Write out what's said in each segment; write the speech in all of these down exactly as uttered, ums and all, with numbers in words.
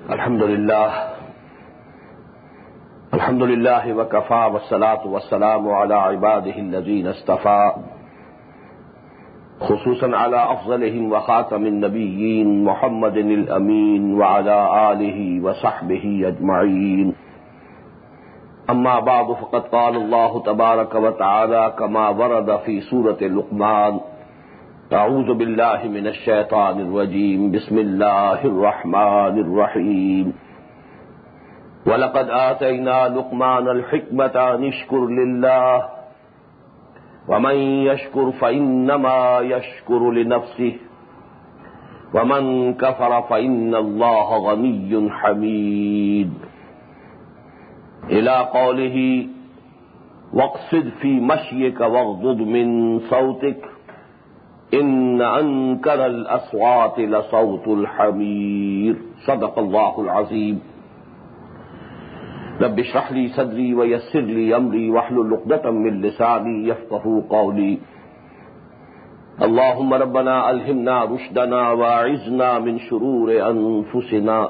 الحمد لله الحمد لله وكفى والصلاة والسلام على عباده الذين اصطفى خصوصا على أفضلهم وخاتم النبيين محمد الأمين وعلى آله وصحبه أجمعين. أما بعد فقد قال الله تبارك وتعالى كما ورد في سورة لقمان: أعوذ بالله من الشيطان الرجيم بسم الله الرحمن الرحيم ولقد آتينا لقمان الحكمة أن اشكر لله ومن يشكر فإنما يشكر لنفسه ومن كفر فإن الله غني حميد، إلى قوله واقصد في مشيك واغضض من صوتك إن أنكر الأصوات لصوت الحمير. صدق الله العظيم. رب اشرح لي صدري ويسر لي أمري واحلل عقدة من لساني يفقهوا قولي. اللهم ربنا ألهمنا رشدنا واعذنا من شرور أنفسنا.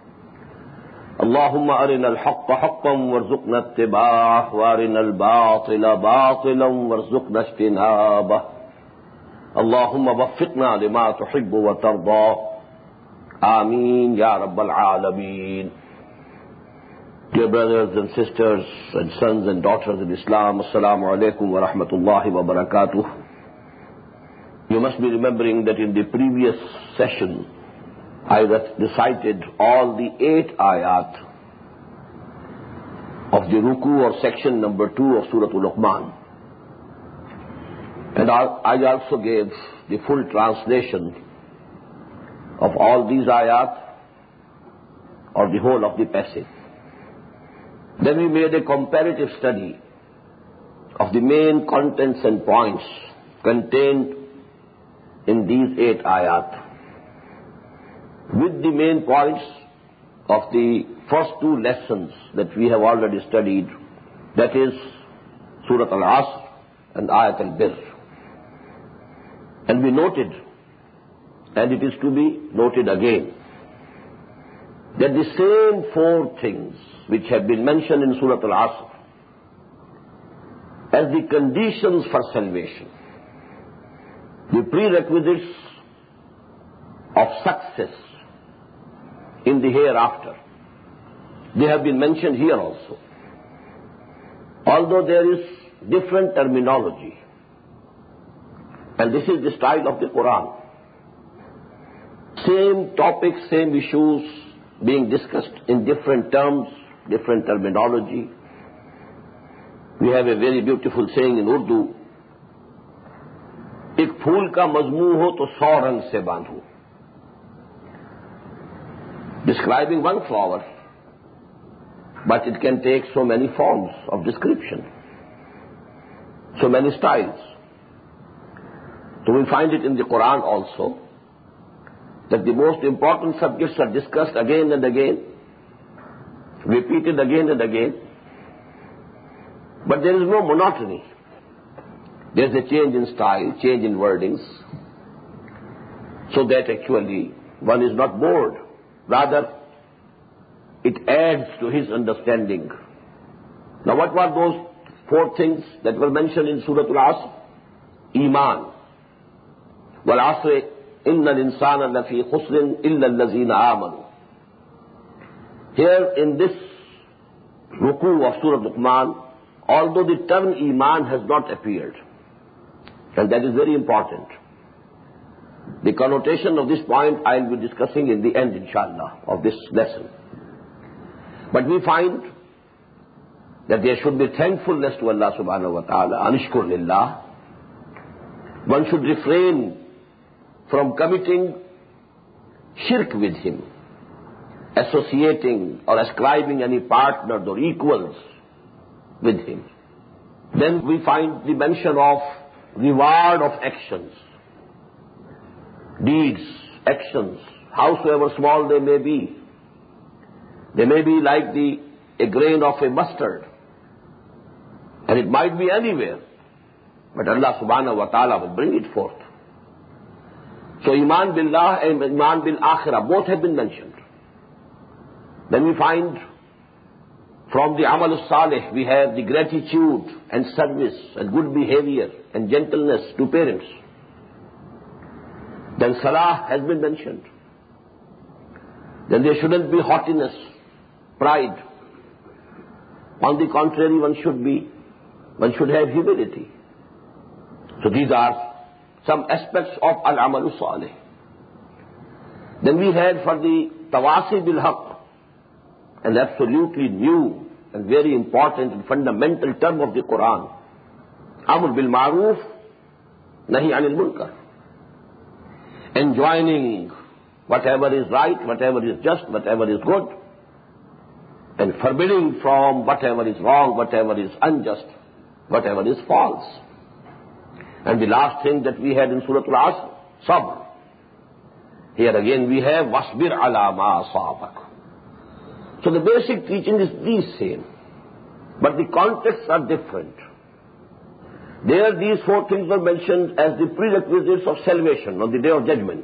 اللهم أرنا الحق حقا وارزقنا اتباعه وأرنا الباطل باطلا وارزقنا اجتنابه. اللهم وفقنا لما تحب وترضى. آمين يا رب العالمين. Dear brothers and sisters and sons and daughters in Islam, Assalamu alaikum wa rahmatullahi wa barakatuh. You must be remembering that in the previous session I recited all the eight ayat of the ruku or section number two of Surah Luqman. And I also gave the full translation of all these ayat or the whole of the passage. Then we made a comparative study of the main contents and points contained in these eight ayat, with the main points of the first two lessons that we have already studied, that is Surah Al-Asr and Ayat Al-Birr. And we noted, and it is to be noted again, that the same four things which have been mentioned in Surah Al-Asr as the conditions for salvation, the prerequisites of success in the hereafter, they have been mentioned here also. Although there is different terminology, and this is the style of the Quran, same topics, same issues being discussed in different terms, different terminology. We have a very beautiful saying in Urdu: एक फूल का मजमू हो तो सौ रंग से बांधो. Describing one flower, but it can take so many forms of description, so many styles. So we find it in the Quran also, that the most important subjects are discussed again and again, repeated again and again, but there is no monotony. There is a change in style, change in wordings, so that actually one is not bored. Rather, it adds to his understanding. Now what were those four things that were mentioned in Surah Al-Asr? Iman. وَالْعَصْرِ إِنَّ الْإِنسَانَ لَفِي خُسْرٍ إِلَّا الَّذِينَ آمَنُوا. Here in this ruku of Surah Luqman, although the term Iman has not appeared, and that is very important, the connotation of this point I will be discussing in the end, inshallah, of this lesson. But we find that there should be thankfulness to Allah subhanahu wa ta'ala, anishkur lillah. One should refrain from committing shirk with him, associating or ascribing any partners or equals with him. Then we find the mention of reward of actions, deeds, actions, howsoever small they may be. They may be like the a grain of a mustard, and it might be anywhere, but Allah subhanahu wa ta'ala will bring it forth. So Iman billah and Iman bil akhirah both have been mentioned. Then we find from the Amal Salih we have the gratitude and service and good behavior and gentleness to parents. Then Salah has been mentioned. Then there shouldn't be haughtiness, pride. On the contrary, one should be, one should have humility. So these are some aspects of Al-Amal Salih. Then we had for the Tawasi bil Haqq, an absolutely new and very important and fundamental term of the Quran. Amr bil Ma'ruf, Nahi Anil Munkar. Enjoining whatever is right, whatever is just, whatever is good, and forbidding from whatever is wrong, whatever is unjust, whatever is false. And the last thing that we had in Surah Al-Asr, Sabr. Here again we have Wasbir ala ma asabak. So the basic teaching is the same, but the contexts are different. There these four things were mentioned as the prerequisites of salvation on the Day of Judgment.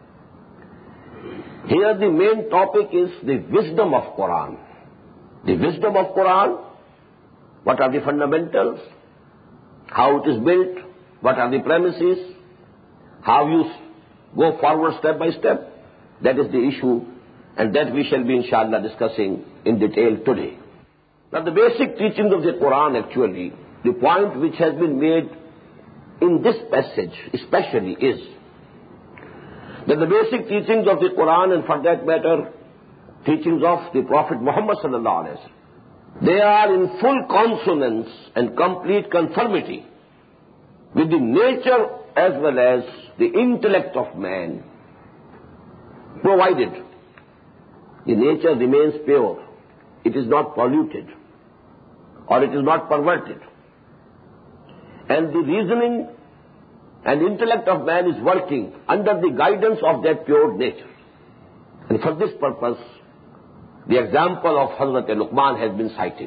Here the main topic is the wisdom of Quran. The wisdom of Quran, what are the fundamentals, how it is built, what are the premises, how you go forward step by step. That is the issue, and that we shall be inshallah discussing in detail today. Now the basic teachings of the Quran actually, the point which has been made in this passage especially is that the basic teachings of the Quran, and for that matter teachings of the Prophet Muhammad sallallahu alaihi wasallam, they are in full consonance and complete conformity with the nature as well as the intellect of man, provided the nature remains pure, it is not polluted, or it is not perverted, and the reasoning and intellect of man is working under the guidance of that pure nature. And for this purpose, the example of Hazrat Luqman has been cited.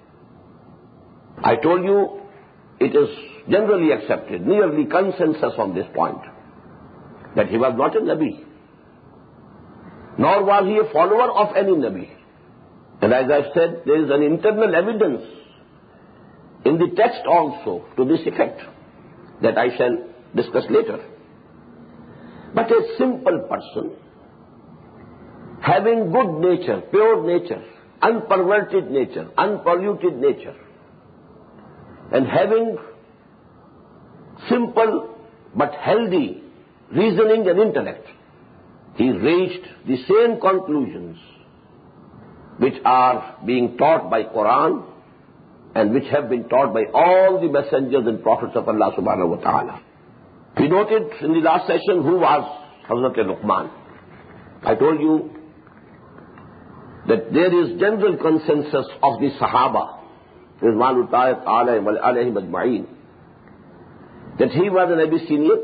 I told you it is generally accepted, nearly consensus on this point, that he was not a Nabi, nor was he a follower of any Nabi. And as I've said, there is an internal evidence in the text also to this effect that I shall discuss later. But a simple person, having good nature, pure nature, unperverted nature, unpolluted nature, and having simple but healthy reasoning and intellect, he reached the same conclusions which are being taught by Quran and which have been taught by all the messengers and prophets of Allah subhanahu wa ta'ala. We noted in the last session who was Hazrat Luqman. I told you that there is general consensus of the Sahaba, Rizwanullahi alayhim ajma'in, that he was an Abyssinian.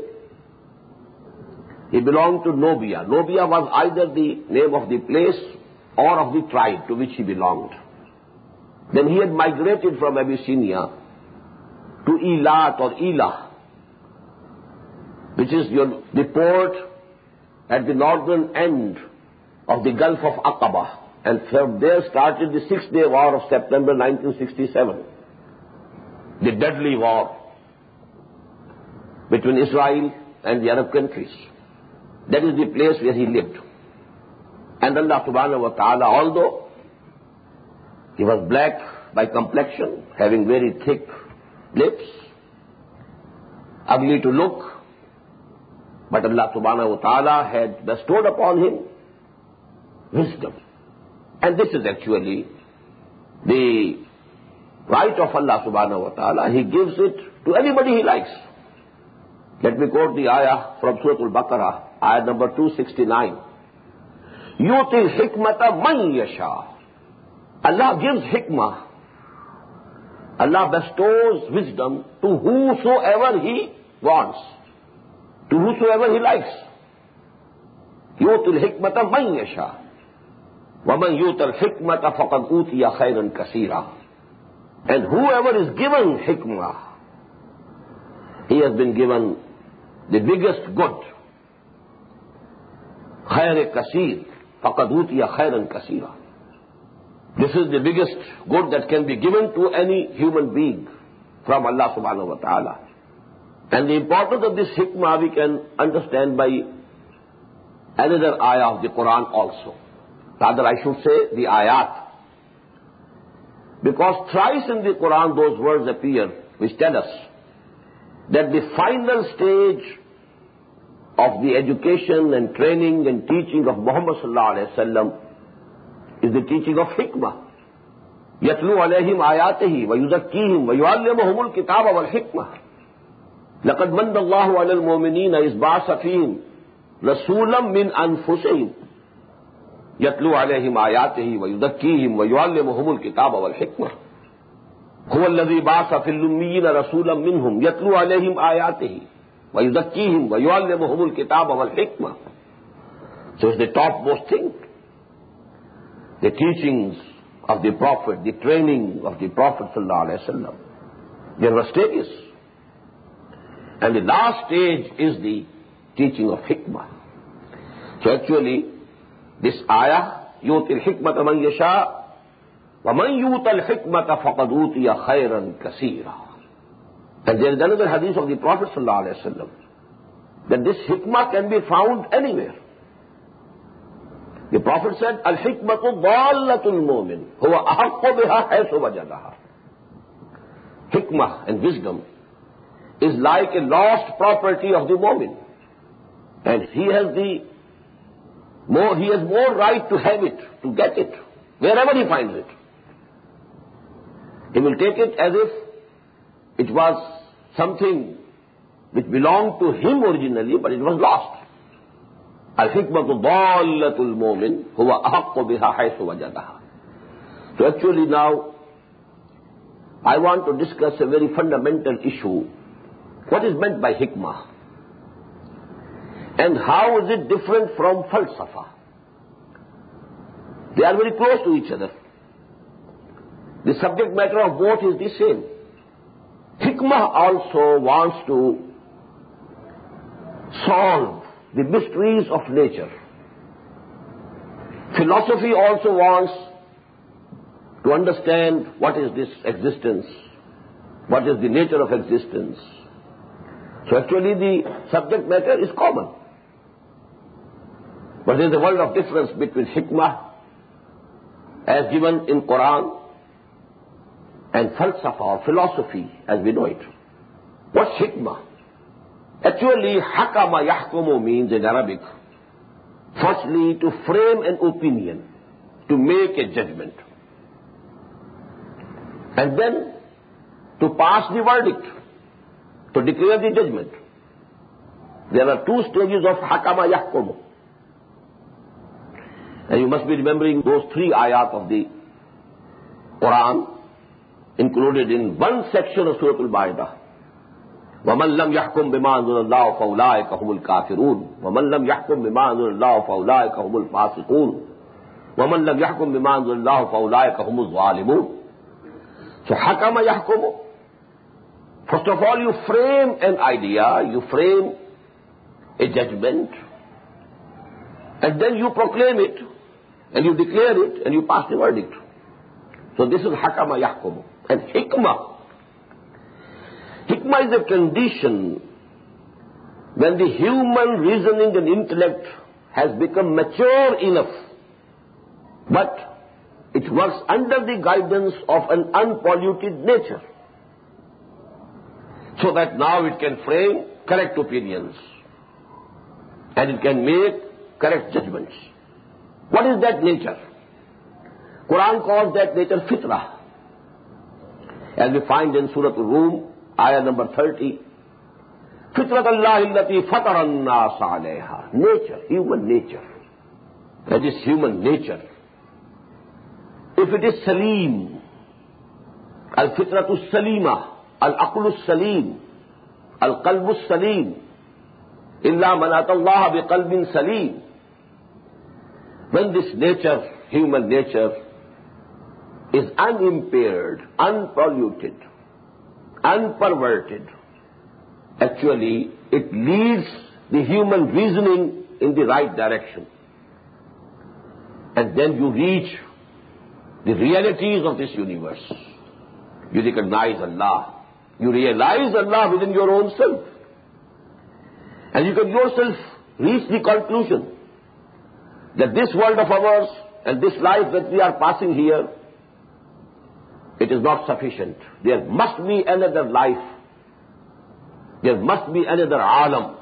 He belonged to Nubia. Nubia was either the name of the place or of the tribe to which he belonged. Then he had migrated from Abyssinia to Elat or Elah, which is your, the port at the northern end of the Gulf of Aqaba. And from there started the Six-Day War of September nineteen sixty-seven, the deadly war between Israel and the Arab countries. That is the place where he lived. And Allah subhanahu wa ta'ala, although he was black by complexion, having very thick lips, ugly to look, but Allah subhanahu wa ta'ala had bestowed upon him wisdom. And this is actually the right of Allah subhanahu wa ta'ala. He gives it to anybody he likes. Let me quote the ayah from Surah Al-Baqarah, ayah number two sixty-nine. Yuti hikmata man yasha. Allah gives hikmah. Allah bestows wisdom to whosoever he wants, to whosoever he likes. Yuti hikmata man yasha. وَمَنْ يُؤْتَ الْحِكْمَةَ فَقَدْ أُوتِيَ خَيْرًا كَثِيرًا. And whoever is given hikmah, he has been given the biggest good. خَيْرِ كَثِيرٍ فَقَدْ أُوتِيَ خَيْرًا كَثِيرًا. This is the biggest good that can be given to any human being from Allah subhanahu wa ta'ala. And the importance of this hikmah we can understand by another ayah of the Quran also. Rather, I should say the ayat. Because thrice in the Quran those words appear which tell us that the final stage of the education and training and teaching of Muhammad sallallahu alayhi wa sallam is the teaching of hikmah. يَتْلُو عَلَيْهِمْ آيَاتِهِ وَيُزَكِّيهِمْ وَيُعَلِّمُهُمُ الْكِتَابَ وَالْحِكْمَةَ لَقَدْ مَنَّ اللَّهُ عَلَى الْمُؤْمِنِينَ إِذْ بَعَثَ فِيهِمْ رَسُولًا مِّنْ أَنفُسِهِمْ يَتْلُو عَلَيْهِمْ آيَاتِهِ وَيُزَكِّيهِمْ وَيُعَلِّمُهُمُ الْكِتَابَ وَالْحِكْمَةَ هُوَ الَّذِي بَعَثَ فِي الْأُمِّيِّينَ رَسُولًا مِّنْهُمْ يَتْلُو عَلَيْهِمْ آيَاتِهِ وَيُزَكِّيهِمْ وَيُعَلِّمُهُمُ الْكِتَابَ وَالْحِكْمَةَ. So it's the topmost thing. The teachings of the Prophet, the training of the Prophet sallallahu alaihi wasallam. There were stages. And the last stage is the teaching of hikmah. So actually, this ayah, يُؤْتِ الْحِكْمَةَ مَنْ يَشَاءُ وَمَنْ يُؤْتَ الْحِكْمَةَ فَقَدْ أُوتِيَ خَيْرًا كَثِيرًا. And there is another hadith of the Prophet sallallahu alaihi wasallam that this hikmah can be found anywhere. The Prophet said, Al-hikmatu dallatul mu'min, huwa ahaqqu biha haythu wajadaha. Hikmah and wisdom is like a lost property of the mu'min. And he has the more, he has more right to have it, to get it, wherever he finds it. He will take it as if it was something which belonged to him originally, but it was lost. Al-hikmatu dallatul mu'min huwa ahaqqu biha haythu wajadaha. So actually now, I want to discuss a very fundamental issue. What is meant by hikmah? And how is it different from falsafa? They are very close to each other. The subject matter of both is the same. Hikmah also wants to solve the mysteries of nature. Philosophy also wants to understand what is this existence, what is the nature of existence. So actually the subject matter is common. But there is a world of difference between hikmah as given in Quran and falsafa or philosophy as we know it. What's hikmah? Actually, hakama yahkumu means in Arabic, firstly to frame an opinion, to make a judgment, and then to pass the verdict, to declare the judgment. There are two stages of hakama yahkumu. And you must be remembering those three ayat of the Quran included in one section of Surah Al-Baqarah. وَمَنْ لَمْ يَحْكُمْ بِمَا أَنزَلَ اللَّهُ فَأُولَٰئِكَ هُمُ الْكَافِرُونَ وَمَنْ لَمْ يَحْكُمْ بِمَا أَنزَلَ اللَّهُ فَأُولَٰئِكَ هُمُ الْفَاسِقُونَ وَمَنْ لَمْ يَحْكُمْ بِمَا أَنزَلَ اللَّهُ فَأُولَٰئِكَ هُمُ الظَّالِمُونَ. So حَكَمَ يَحْكُمُ. First of all, you frame an idea, you frame a judgment, and then you proclaim it, and you declare it, and you pass the verdict. So this is hakama yahkumu. And hikmah. Hikmah is a condition when the human reasoning and intellect has become mature enough, but it works under the guidance of an unpolluted nature, so that now it can frame correct opinions, and it can make correct judgments. What is that nature? Quran calls that nature fitrah. As we find in Surah Al-Rum, ayah number thirty, Fitrat Allah illati fataran nas alayha. Nature, human nature. That is human nature. If it is salim, al-fitratu salima, al-aqlu salim, al-qalbu salim, illa man atallaha biqalbin salim. When this nature, human nature, is unimpaired, unpolluted, unperverted, actually it leads the human reasoning in the right direction. And then you reach the realities of this universe. You recognize Allah. You realize Allah within your own self. And you can yourself reach the conclusion that this world of ours and this life that we are passing here, it is not sufficient. There must be another life. There must be another alam.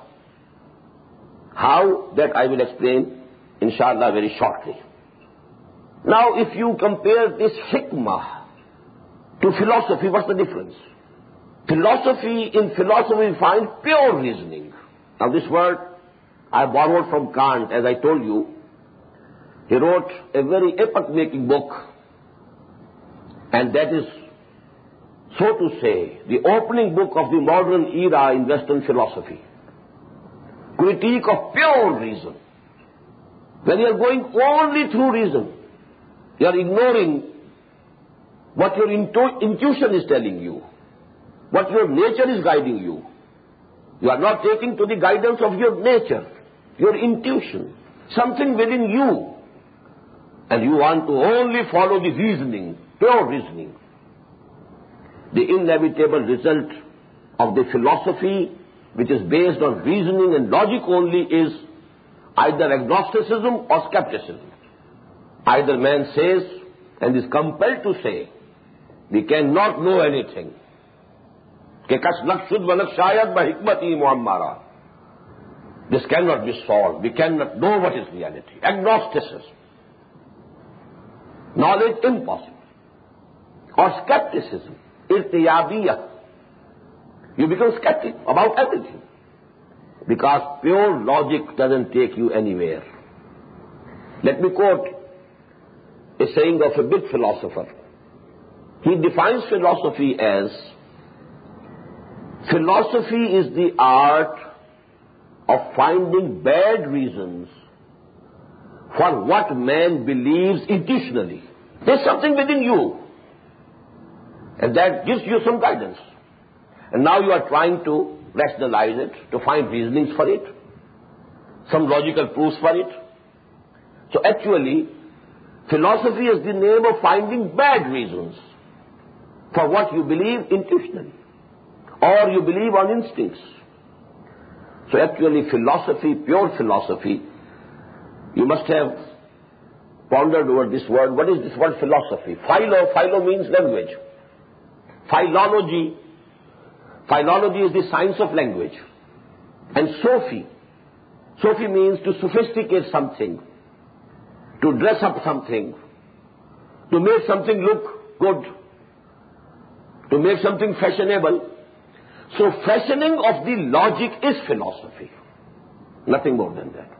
How? That I will explain, inshallah, very shortly. Now, if you compare this hikmah to philosophy, what's the difference? Philosophy, in philosophy we find pure reasoning. Now this word I borrowed from Kant, as I told you. He wrote a very epoch-making book, and that is, so to say, the opening book of the modern era in Western philosophy. Critique of pure reason. When you are going only through reason, you are ignoring what your intu- intuition is telling you, what your nature is guiding you. You are not taking to the guidance of your nature, your intuition, something within you. And you want to only follow the reasoning, pure reasoning. The inevitable result of the philosophy which is based on reasoning and logic only is either agnosticism or skepticism. Either man says and is compelled to say, we cannot know anything. This cannot be solved. We cannot know what is reality. Agnosticism. Knowledge impossible. Or skepticism. Irtiyabiyah. You become skeptic about everything. Because pure logic doesn't take you anywhere. Let me quote a saying of a big philosopher. He defines philosophy as, philosophy is the art of finding bad reasons for what man believes intentionally. There's something within you, and that gives you some guidance. And now you are trying to rationalize it, to find reasonings for it, some logical proofs for it. So actually, philosophy is the name of finding bad reasons for what you believe intuitionally, or you believe on instincts. So actually philosophy, pure philosophy, you must have pondered over this word. What is this word philosophy? Philo, philo means language. Philology, philology is the science of language. And Sophy, Sophy means to sophisticate something, to dress up something, to make something look good, to make something fashionable. So fashioning of the logic is philosophy. Nothing more than that.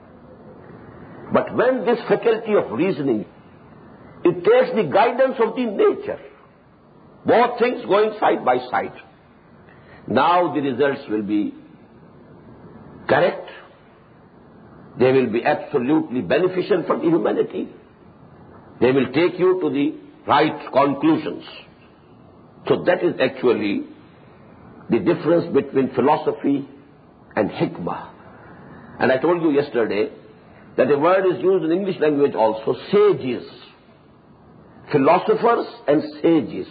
But when this faculty of reasoning, it takes the guidance of the nature, both things going side by side, now the results will be correct. They will be absolutely beneficial for the humanity. They will take you to the right conclusions. So that is actually the difference between philosophy and hikmah. And I told you yesterday that a word is used in English language also, sages. Philosophers and sages.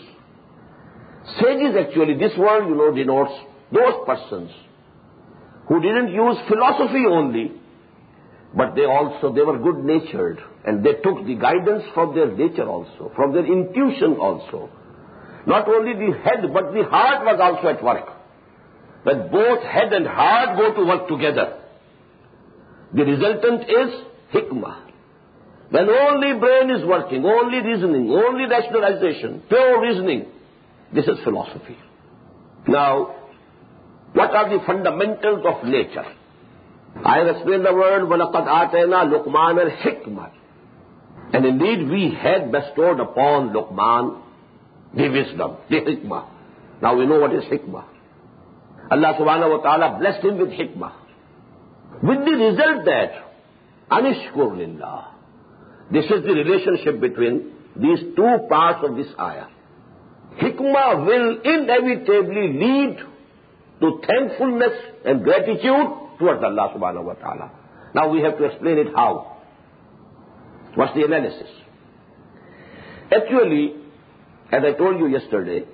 Sages actually, this word, you know, denotes those persons who didn't use philosophy only, but they also, they were good-natured, and they took the guidance from their nature also, from their intuition also. Not only the head, but the heart was also at work. When both head and heart go to work together, the resultant is hikmah. When only brain is working, only reasoning, only rationalization, pure reasoning, this is philosophy. Now, what are the fundamentals of nature? I have explained the word, وَلَقَدْ آتَيْنَا لُقْمَانَ الْحِكْمَةِ. And indeed we had bestowed upon Luqman the wisdom, the hikmah. Now we know what is hikmah. Allah subhanahu wa ta'ala blessed him with hikmah. With the result that, anishkur lillah. This is the relationship between these two parts of this ayah. Hikmah will inevitably lead to thankfulness and gratitude towards Allah subhanahu wa ta'ala. Now we have to explain it how. What's the analysis? Actually, as I told you yesterday,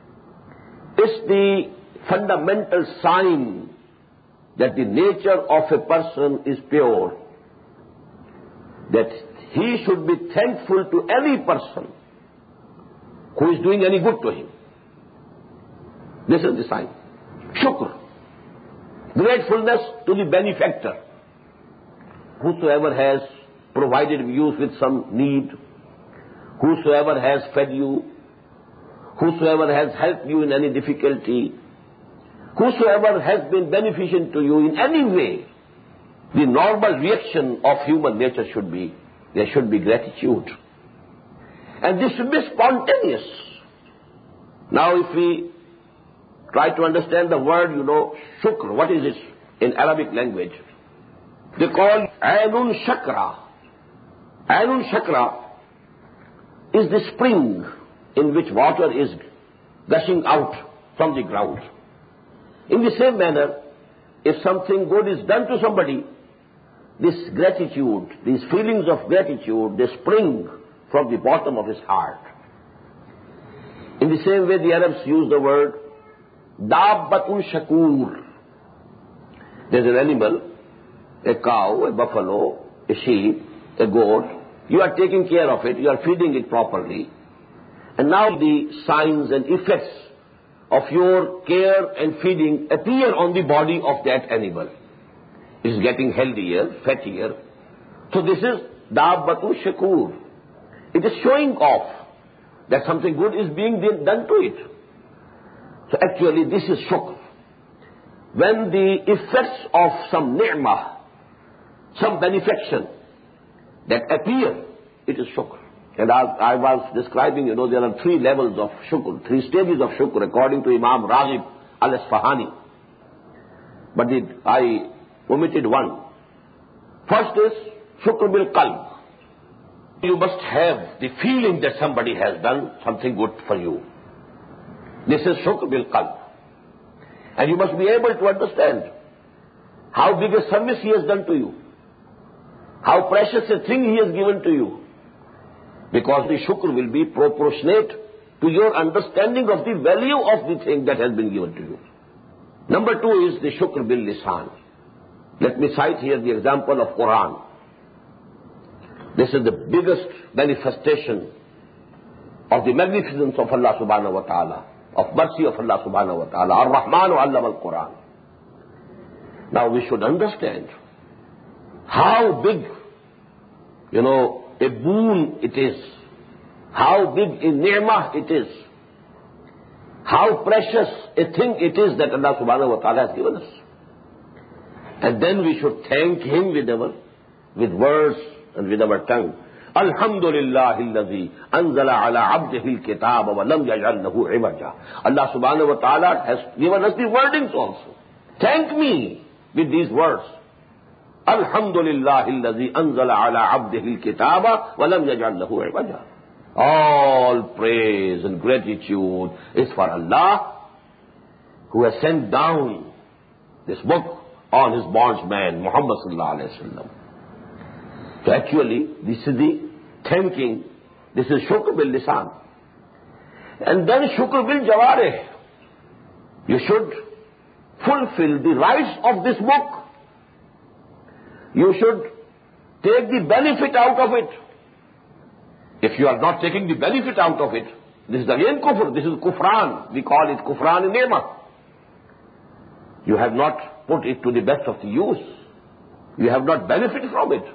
it's the fundamental sign that the nature of a person is pure, that he should be thankful to any person who is doing any good to him. This is the sign. Shukr. Gratefulness to the benefactor. Whosoever has provided you with some need, whosoever has fed you, whosoever has helped you in any difficulty, whosoever has been beneficent to you in any way, the normal reaction of human nature should be, there should be gratitude. And this should be spontaneous. Now if we try to understand the word, you know, shukr, what is it in Arabic language? They call Ainun Shakra. Ainun Shakra is the spring in which water is gushing out from the ground. In the same manner, if something good is done to somebody, this gratitude, these feelings of gratitude, they spring from the bottom of his heart. In the same way, the Arabs use the word Dabbatun Shakur. There's an animal, a cow, a buffalo, a sheep, a goat. You are taking care of it, you are feeding it properly. And now the signs and effects of your care and feeding appear on the body of that animal. It is getting healthier, fattier. So this is Dabbatu Shakur. It is showing off that something good is being done to it. So actually this is shukr. When the effects of some ni'mah, some benefaction that appear, it is shukr. And as I was describing, you know, there are three levels of shukr, three stages of shukr according to Imam Raghib al-Isfahani. But the, I omitted one. First is shukr bil qalb. You must have the feeling that somebody has done something good for you. This is shukr bil qalb. And you must be able to understand how big a service he has done to you, how precious a thing he has given to you. Because the shukr will be proportionate to your understanding of the value of the thing that has been given to you. Number two is the shukr bil lisan. Let me cite here the example of Quran. This is the biggest manifestation of the magnificence of Allah subhanahu wa ta'ala, of mercy of Allah subhanahu wa ta'ala. Ar-Rahman allama al-Quran. Now we should understand how big, you know, a boon it is, how big a ni'mah it is, how precious a thing it is that Allah subhanahu wa ta'ala has given us. And then we should thank Him with our, with words and with our tongue. Alhamdulillahi alladhi anzala ala abdihi al-kitaba wa lam yaj'al lahu iwaja. Allah subhanahu wa ta'ala has given us the wordings also. Thank me with these words. Alhamdulillahi alladhi anzala ala abdihi al-kitaba wa lam yaj'al lahu iwaja. All praise and gratitude is for Allah, who has sent down this book on his bondsman, Muhammad sallallahu alayhi wa sallam. So actually, this is the thanking, this is shukr bil lisan. And then shukr bil jawarih. You should fulfill the rights of this book. You should take the benefit out of it. If you are not taking the benefit out of it, this is again kufr, this is kufran. We call it kufran in ni'mah. You have not put it to the best of the use. You have not benefited from it.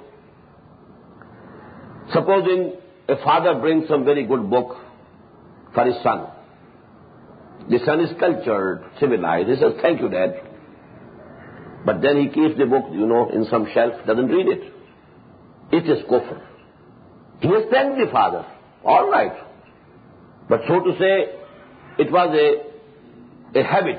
Supposing a father brings some very good book for his son. The son is cultured, civilized. He says, thank you, Dad. But then he keeps the book, you know, in some shelf, doesn't read it. It is kufr. He has thanked the father. All right. But so to say, it was a, a habit.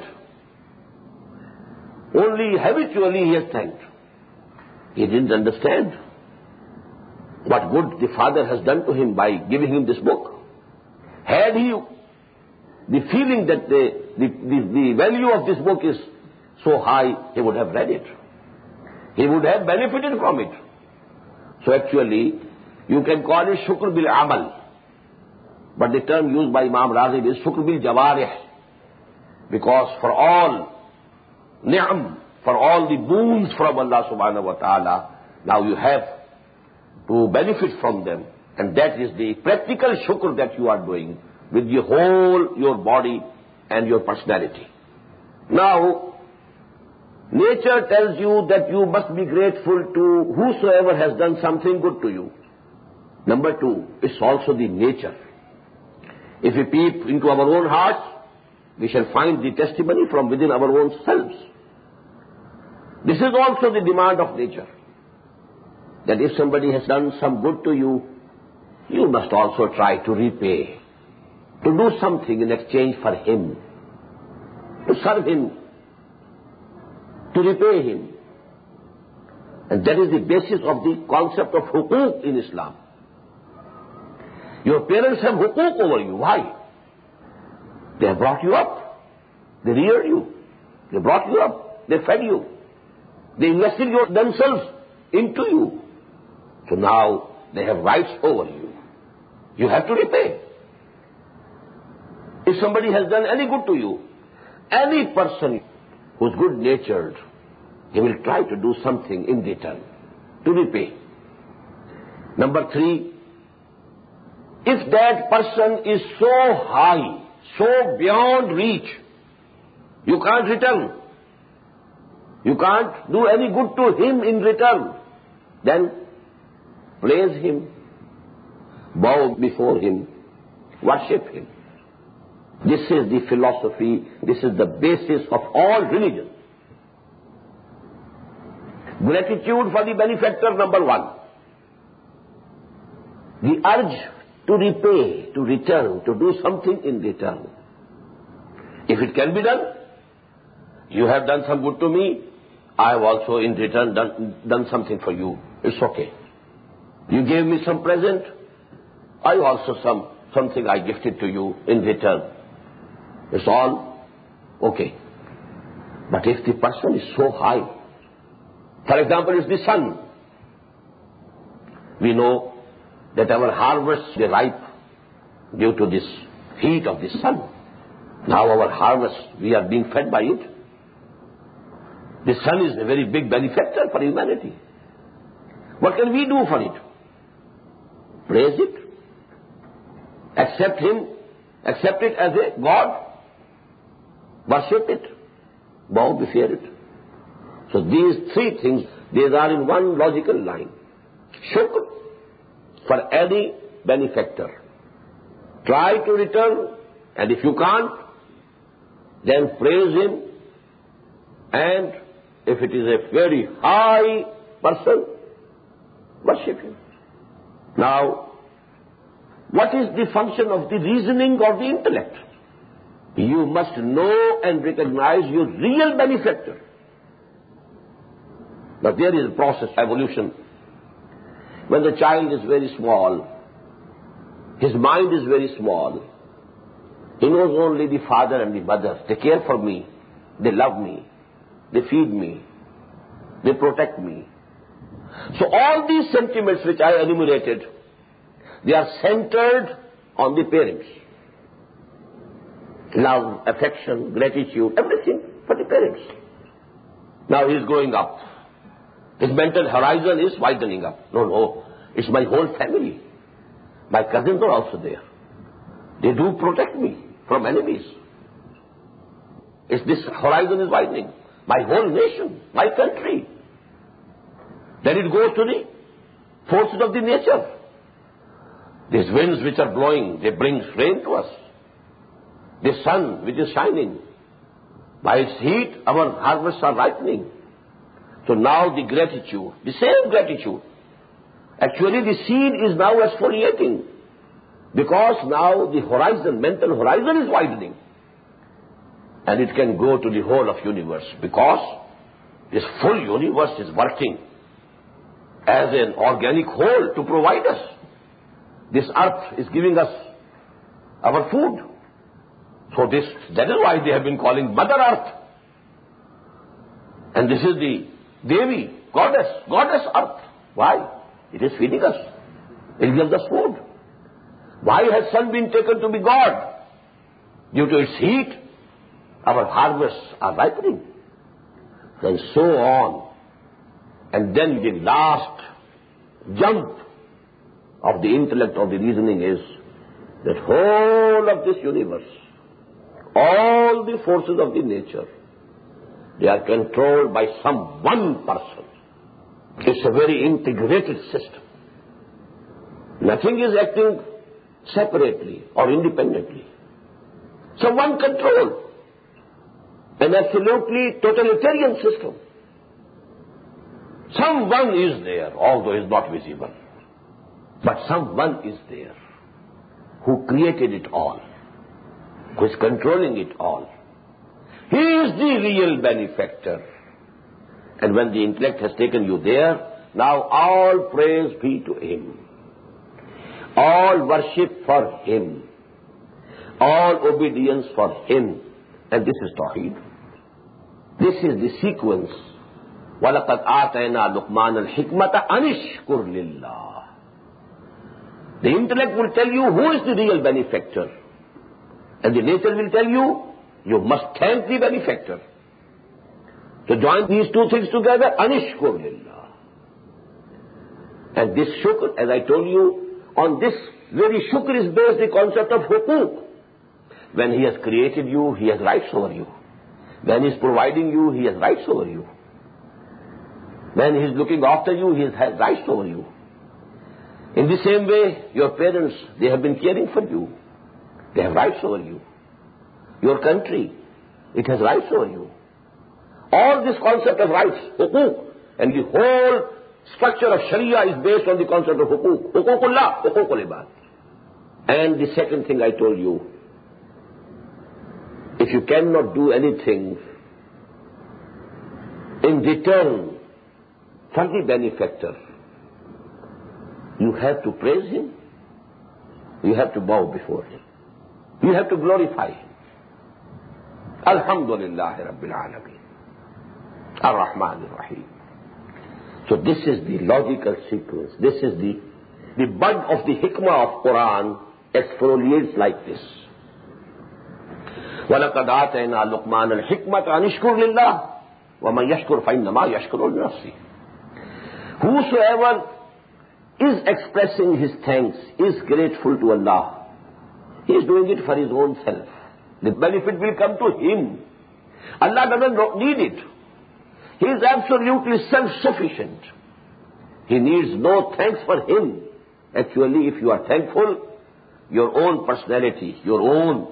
Only habitually he has thanked. He didn't understand what good the father has done to him by giving him this book. Had he the feeling that the, the, the, the value of this book is so high, he would have read it. He would have benefited from it. So actually, you can call it shukr bil amal. But the term used by Imam Razi is shukr bil jawarih, because for all ni'am, for all the boons from Allah subhanahu wa ta'ala, now you have to benefit from them. And that is the practical shukr that you are doing with the whole your body and your personality. Now, nature tells you that you must be grateful to whosoever has done something good to you. Number two, it's also the nature. If we peep into our own hearts, we shall find the testimony from within our own selves. This is also the demand of nature, that if somebody has done some good to you, you must also try to repay, to do something in exchange for him, to serve him, to repay him. And that is the basis of the concept of huquq in Islam. Your parents have huquq over you. Why? They have brought you up. They reared you. They brought you up. They fed you. They invested your, themselves into you. So now they have rights over you. You have to repay. If somebody has done any good to you, any person who's good-natured, he will try to do something in return to repay. Number three, if that person is so high, so beyond reach, you can't return, you can't do any good to him in return, then praise him, bow before him, worship him. This is the philosophy, this is the basis of all religion. Gratitude for the benefactor, number one. The urge to repay, to return, to do something in return. If it can be done, you have done some good to me, I have also in return done, done something for you. It's okay. You gave me some present, I also some something I gifted to you in return. It's all okay. But if the person is so high, for example, it's the sun. We know that our harvests, they ripe due to this heat of the sun. Now our harvest, we are being fed by it. The sun is a very big benefactor for humanity. What can we do for it? Praise it. Accept him. Accept it as a God. Worship it. Bow before it. So these three things, these are in one logical line. Shukr for any benefactor. Try to return, and if you can't, then praise him, and if it is a very high person, worship him. Now, what is the function of the reasoning or the intellect? You must know and recognize your real benefactor. But there is a process, evolution. When the child is very small, his mind is very small, he knows only the father and the mother. They care for me, they love me, they feed me, they protect me. So all these sentiments which I enumerated, they are centered on the parents. Love, affection, gratitude, everything for the parents. Now he is growing up. His mental horizon is widening up. No, no, it's my whole family. My cousins are also there. They do protect me from enemies. It's this horizon is widening. My whole nation, my country. Then it goes to the forces of the nature. These winds which are blowing, they bring rain to us. The sun which is shining, by its heat our harvests are ripening. So now the gratitude, the same gratitude. Actually the seed is now exfoliating, because now the horizon, mental horizon is widening. And it can go to the whole of universe, because this full universe is working as an organic whole to provide us. This earth is giving us our food. So this, that is why they have been calling Mother Earth. And this is the Devi, goddess, goddess Earth. Why? It is feeding us. It gives us food. Why has sun been taken to be God? Due to its heat, our harvests are ripening. And so on. And then the last jump of the intellect, of the reasoning is that whole of this universe, all the forces of the nature, they are controlled by some one person. It's a very integrated system. Nothing is acting separately or independently. So one control. An absolutely totalitarian system. Someone is there, although is not visible. But someone is there who created it all, who is controlling it all. He is the real benefactor. And when the intellect has taken you there, now all praise be to him. All worship for him. All obedience for him. And this is Tawheed. This is the sequence. وَلَقَدْ آتَيْنَا لُقْمَانَ الْحِكْمَةَ أَنِشْكُرْ لِلَّهِ. The intellect will tell you who is the real benefactor. And the nature will tell you, you must thank the benefactor. To join these two things together, anishkur lillah. And this shukr, as I told you, on this very shukr is based the concept of hukuk. When he has created you, he has rights over you. When he is providing you, he has rights over you. When he is looking after you, he has rights over you. In the same way, your parents, they have been caring for you. They have rights over you. Your country, it has rights over you. All this concept of rights, hukuk, and the whole structure of Sharia is based on the concept of hukuk. Hukukullah, hukukul ibad. And the second thing I told you, if you cannot do anything in return for the benefactor, you have to praise him, you have to bow before him, you have to glorify him. Alhamdulillahi Rabbil Alameen. Ar-Rahman Ar-Rahim. So this is the logical sequence. This is the, the bud of the hikmah of Quran exfoliates like this. وَلَقَدْ آتَيْنَا لُقْمَانَ الْحِكْمَةَ أَنِشْكُرْ لِلَّهِ وَمَنْ يَشْكُرْ فَإِنَّمَا يَشْكُرُ لِنَفْسِهِ. Whosoever is expressing his thanks, is grateful to Allah, he is doing it for his own self. The benefit will come to him. Allah doesn't need it. He is absolutely self-sufficient. He needs no thanks for him. Actually, if you are thankful, your own personality, your own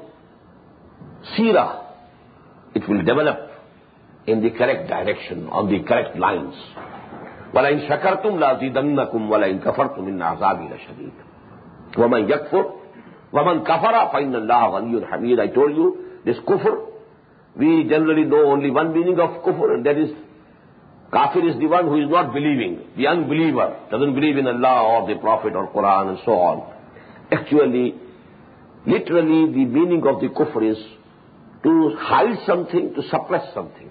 seerah, it will develop in the correct direction, on the correct lines. وَلَئِنْ شَكَرْتُمْ لَأَزِيدَنَّكُمْ وَلَئِنْ كَفَرْتُمْ إِنَّ عَذَابِي لَشَدِيدٌ وَمَنْ يَكْفُرْ وَمَنْ كَفَرَ فَإِنَّ اللَّهَ غَنِيٌّ حَمِيدٌ. I told you, this kufr, we generally know only one meaning of kufr, and that is, kafir is the one who is not believing, the unbeliever, doesn't believe in Allah or the Prophet or Quran and so on. Actually, literally the meaning of the kufr is to hide something, to suppress something.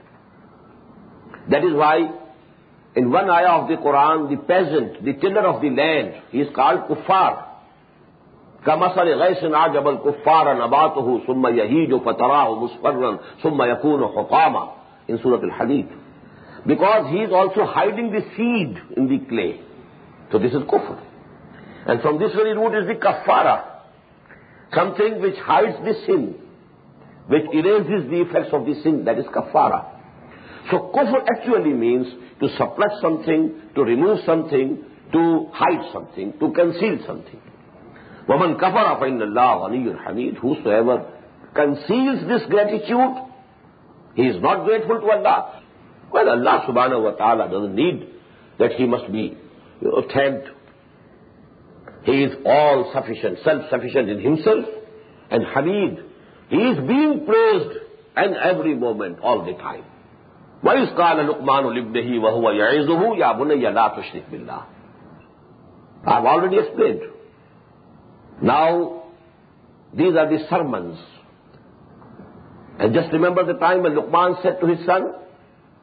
That is why in one ayah of the Quran, the peasant, the tiller of the land, he is called kuffar. كَمَثَلِ غَيْثٍ أَعْجَبَ الْكُفَّارَ نَبَاتُهُ ثُمَّ يَهِيجُ فَتَرَاهُ مُصْفَرًّا ثُمَّ يَكُونُ حُطَامًا in Surah Al-Hadid. Because he is also hiding the seed in the clay. So this is kufr. And from this very root is the kaffara. Something which hides the sin, which erases the effects of the sin, that is kaffara. So kufr actually means to suppress something, to remove something, to hide something, to conceal something. وَمَنْ كَفَرَ فَإِنَّ اللَّهَ غَنِيٌّ حَمِيدٌ. Whosoever conceals this gratitude, he is not grateful to Allah. Well, Allah subhanahu wa ta'ala doesn't need that he must be you know, thanked. He is all sufficient, self-sufficient in himself, and Hamid. He is being praised and every moment, all the time. وَإِذْ قَالَ لُقْمَانُ لِابْنِهِ وَهُوَ يَعِظُهُ يَا بُنَيَّ لَا تُشْرِكْ بِاللَّهِ. I have already explained. Now, these are the sermons. And just remember the time when Luqman said to his son,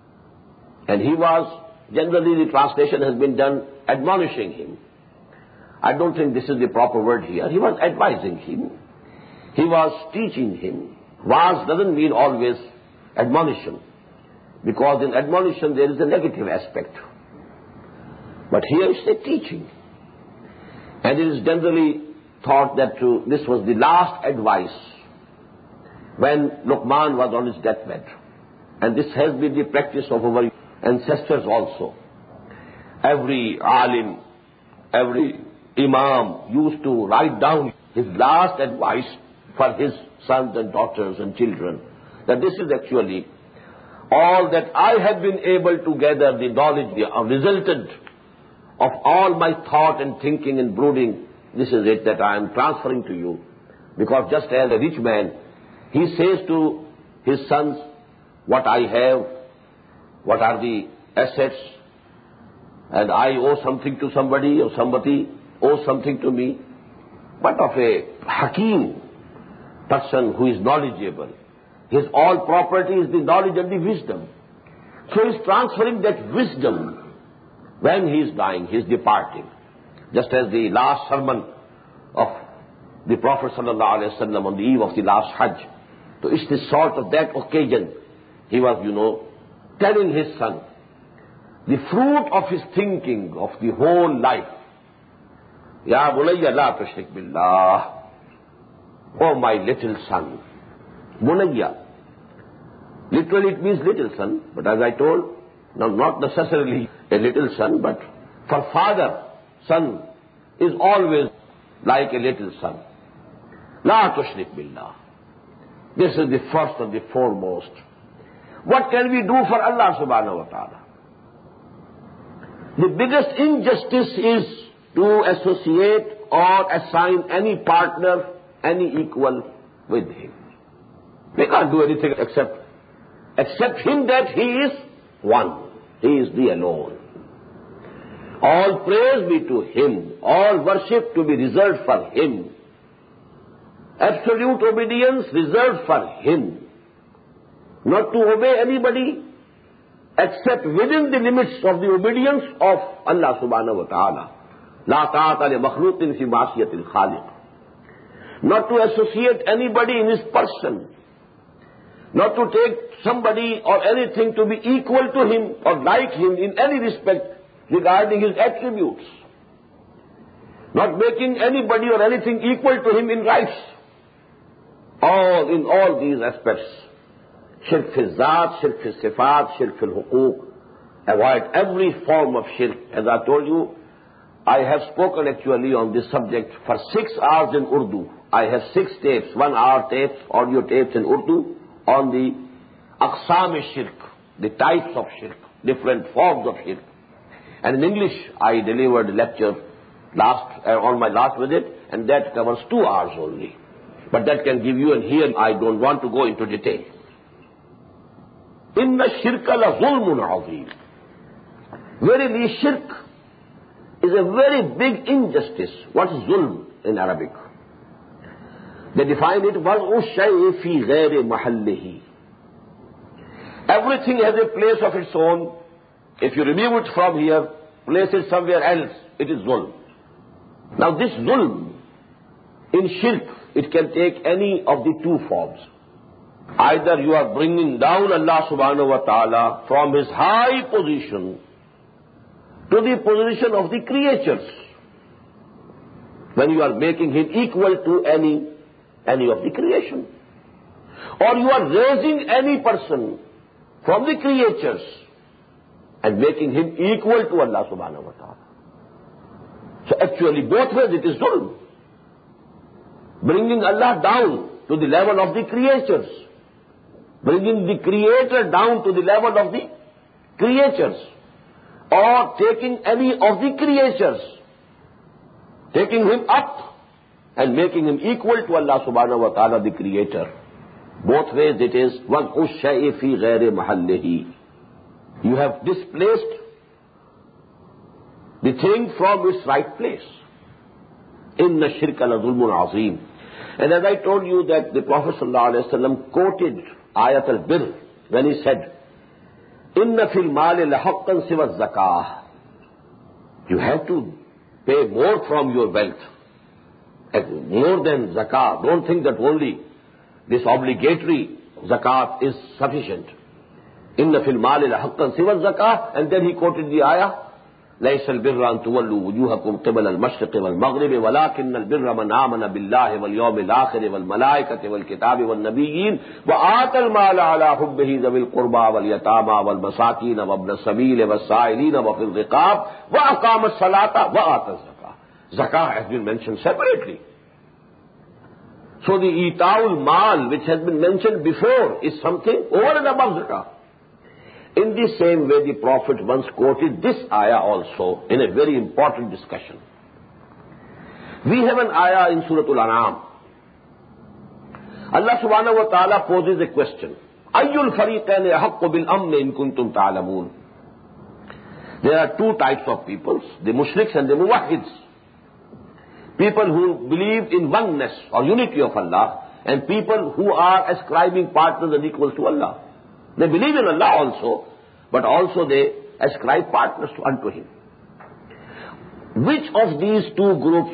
and he was, generally the translation has been done admonishing him. I don't think this is the proper word here. He was advising him. He was teaching him. Was doesn't mean always admonition, because in admonition there is a negative aspect. But here it's a teaching. And it is generally thought that to, this was the last advice when Luqman was on his deathbed. And this has been the practice of our ancestors also. Every alim, every imam used to write down his last advice for his sons and daughters and children. That this is actually all that I have been able to gather, the knowledge, the resultant of all my thought and thinking and brooding. This is it that I am transferring to you. Because just as a rich man, he says to his sons, what I have, what are the assets, and I owe something to somebody or somebody owes something to me. But of a hakim person who is knowledgeable, his all property is the knowledge and the wisdom. So he is transferring that wisdom when he is dying, he is departing. Just as the last sermon of the Prophet ﷺ on the eve of the last Hajj. So it's the sort of that occasion he was, you know, telling his son the fruit of his thinking of the whole life. Ya bunayya la tushrik billah. Oh my little son. Bunayya. Literally it means little son, but as I told, now not necessarily a little son, but for father, son is always like a little son. La tushrik billah. This is the first and the foremost. What can we do for Allah subhanahu wa ta'ala? The biggest injustice is to associate or assign any partner, any equal with him. We can't do anything except accept him that he is one. He is the alone. All praise be to him. All worship to be reserved for him. Absolute obedience reserved for him. Not to obey anybody except within the limits of the obedience of Allah subhanahu wa ta'ala. La ta'ata li makhluqin fi ma'siyatil khaliq. Not to associate anybody in his person. Not to take somebody or anything to be equal to him or like him in any respect regarding his attributes. Not making anybody or anything equal to him in rights. All in all these aspects. Shirk fi zaat, shirk fi sifat, shirk fi huquq. Avoid every form of shirk. As I told you, I have spoken actually on this subject for six hours in Urdu. I have six tapes, one hour tapes, audio tapes in Urdu on the aqsam-e-shirk, the types of shirk, different forms of shirk. And in English, I delivered a lecture last, uh, on my last visit, and that covers two hours only. But that can give you, and here I don't want to go into detail. Inna shirka la zulmun azim. Verily, shirk is a very big injustice. What is zulm in Arabic? They define it, وَضْعُ الشَّيْءِ فِي غَيْرِ مَحَلِّهِ. Everything has a place of its own. If you remove it from here, place it somewhere else, it is zulm. Now this zulm, in shirk, it can take any of the two forms. Either you are bringing down Allah subhanahu wa ta'ala from his high position to the position of the creatures, when you are making him equal to any, any of the creation. Or you are raising any person from the creatures and making him equal to Allah subhanahu wa ta'ala. So actually both ways it is zulm. Bringing Allah down to the level of the creatures. Bringing the creator down to the level of the creatures. Or taking any of the creatures, taking him up and making him equal to Allah subhanahu wa ta'ala, the creator. Both ways it is وَضْعُ الشَّيْءِ فِي غَيْرِ مَحَلِّهِ. You have displaced the thing from its right place. Inna shirka la zulmun azim. And as I told you that the Prophet sallallahu alaihi wasallam quoted Ayat al-Bir when he said, Inna fil mali la haqqan siwa zakah. You have to pay more from your wealth, more than zakat. Don't think that only this obligatory zakat is sufficient. Inna fil mali la haqqan siwa zakat, and then he quoted the ayah, ليس البر أن تولوا وجوهكم قبل المشرق والمغرب ولكن البر من آمن بالله واليوم الآخر والملائكة والكتاب والنبيين وآتى المال على حبه ذوي القربى واليتامى والمساكين وابن السبيل والسائلين وفي الرقاب وأقام الصلاة وآتى الزكاة. Zakah has been mentioned separately. So the Ita'ul Mal, which has been mentioned before, is something over and above zakah. In the same way, the Prophet once quoted this ayah also in a very important discussion. We have an ayah in Surah Al-An'am. Allah subhanahu wa ta'ala poses a question. Ayyul fariqayn ahaqqu bil amn in kuntum ta'lamun. There are two types of peoples, the mushriks and the muwahhids. People who believe in oneness or unity of Allah, and people who are ascribing partners and equals to Allah. They believe in Allah also, but also they ascribe partners unto Him. Which of these two groups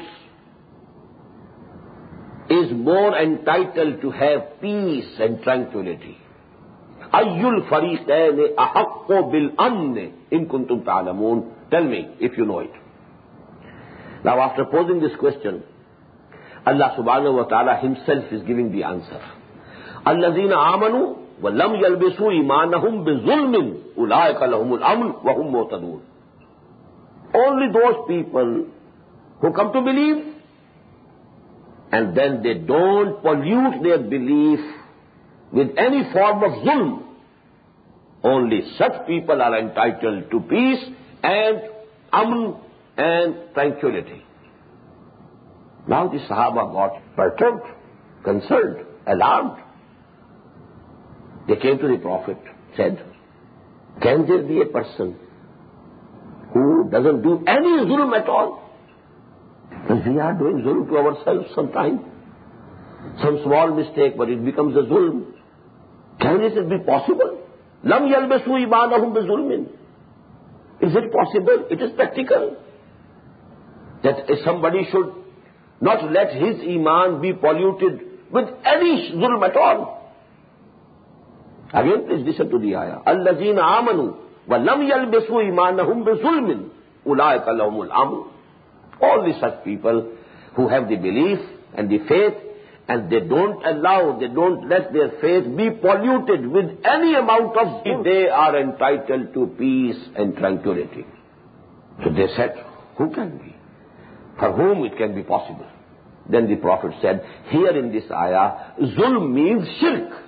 is more entitled to have peace and tranquility? Ayyul fariqayn ahaqqu bil amn in kuntum ta'lamun. Tell me if you know it. Now, after posing this question, Allah subhanahu wa ta'ala Himself is giving the answer. Allazina amanu وَلَمْ يَلْبِسُوا إِيمَانَهُمْ بِظُلْمٍ أُولَٰئِكَ لَهُمُ الْأَمْنُ وَهُمْ مُهْتَدُونَ. Only those people who come to believe and then they don't pollute their belief with any form of zulm, only such people are entitled to peace and amn and tranquility. Now the Sahaba got perturbed, concerned, alarmed. They came to the Prophet, said, can there be a person who doesn't do any zulm at all? Because we are doing zulm to ourselves sometimes. Some small mistake, but it becomes a zulm. Can it be possible? Lam yalbasu imanahum bi zulmin. Is it possible? It is practical. That somebody should not let his iman be polluted with any zulm at all. Again, please listen to the ayah. Allazina amanu wa lam yalbisu imanahum bi zulmin ulaika lahumul amn. Only such people who have the belief and the faith, and they don't allow, they don't let their faith be polluted with any amount of sin, they are entitled to peace and tranquility. So they said, who can be? For whom it can be possible? Then the Prophet said, here in this ayah, zulm means shirk.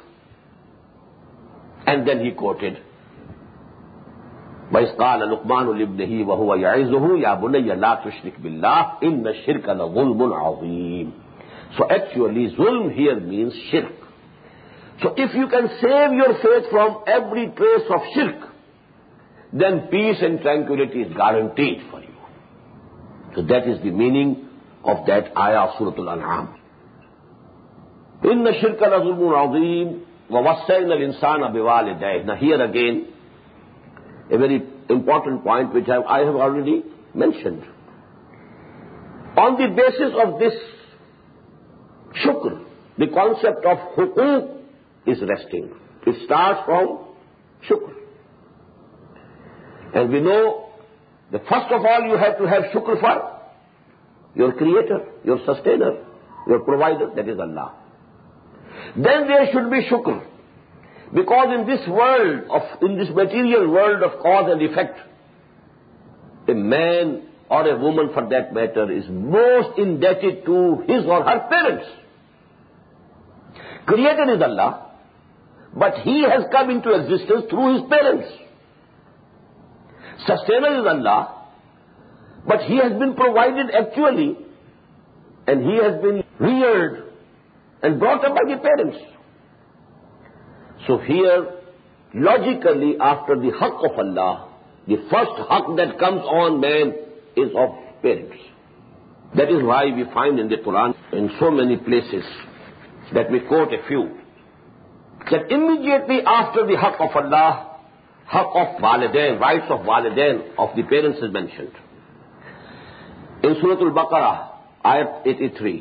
And then he quoted, وَإِذْ قَالَ لُقْمَانُ لِابْنِهِ وَهُوَ يَعِظُهُ يَا بُنَيَّ لَا تُشْرِكْ بِاللَّهِ إِنَّ الشِّرْكَ لَظُلْمٌ عَظِيمٌ. So actually, zulm here means shirk. So if you can save your faith from every trace of shirk, then peace and tranquility is guaranteed for you. So that is the meaning of that ayah of Surah Al-An'am. إِنَّ الشِّرْكَ لَظُلْمٌ عَظِيمٌ وَوَصَّيْنَا الْإِنسَانَ بِوَالِدَيْهِ. Now here again, a very important point which I have already mentioned. On the basis of this shukr, the concept of huquq is resting. It starts from shukr. And we know that first of all you have to have shukr for your creator, your sustainer, your provider, that is Allah. Then there should be shukr. Because in this world, of, in this material world of cause and effect, a man or a woman for that matter is most indebted to his or her parents. Creator is Allah, but he has come into existence through his parents. Sustainer is Allah, but he has been provided actually, and he has been reared and brought up by the parents. So here, logically, after the haqq of Allah, the first haqq that comes on man is of parents. That is why we find in the Quran, in so many places, that we quote a few, that immediately after the haqq of Allah, haqq of walidain, rights of walidain, of the parents is mentioned. In Surah Al-Baqarah, ayat eighty-three.